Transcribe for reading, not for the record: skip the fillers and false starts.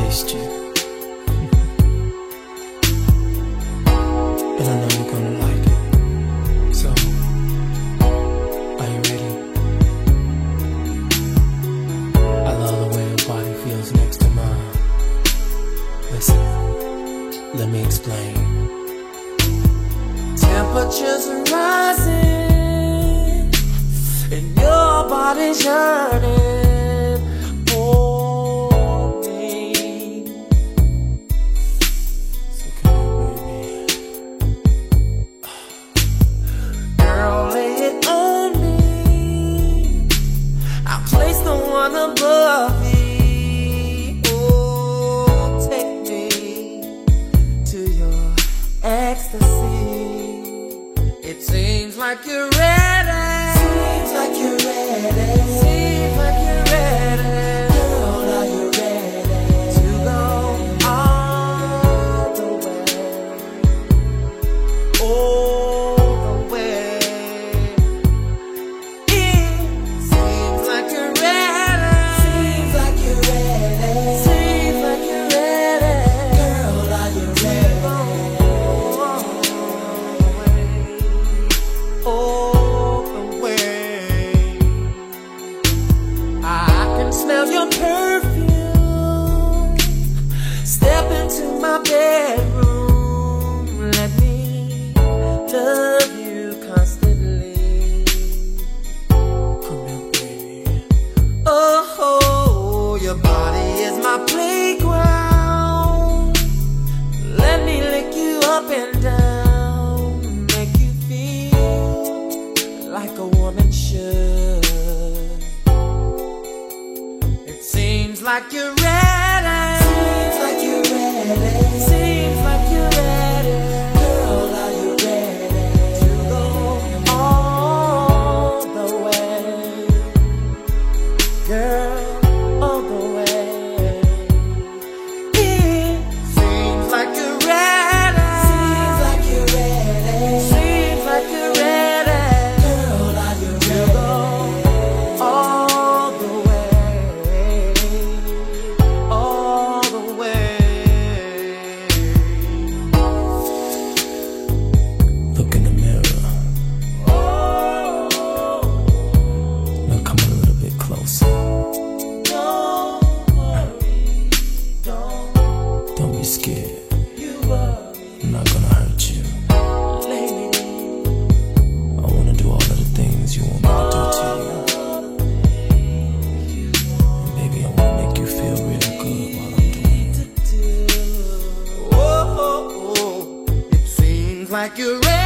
missed you. And I know you're gonna like it. So, are you ready? I love the way your body feels next to mine. Listen, let me explain. Temperatures are rising and your body's yearning for me. So come here, baby. Girl, lay it on me. I'll place the one above me. Oh, take me to your ecstasy. It seems like you're ready. Seems like you're ready. Seems like you're ready. Girl, are you ready to go all the way? All the way. It seems like you're ready. Seems like you're ready. Seems like you're ready. Girl, are you ready? All the way. I can smell your perfume. Step into my bedroom. Let me love you constantly. Come here, baby. Oh, your body is my playground. Let me lick you up and down. Make you feel like a woman should. It seems like you're ready. Seems like you're ready. Seems like you're ready. Girl, are you ready to go all the way? Girl, all the way. It seems like you're ready. Seems like you're ready. Seems like you're ready. Girl, are you ready to go all the way? All the way. Look in the mirror. Now come a little bit closer. Don't worry. Don't be scared. I'm not gonna hurt you. I wanna do all of the things you want me to do to you. And baby, I wanna make you feel real good while I'm doing it. It seems like you're ready.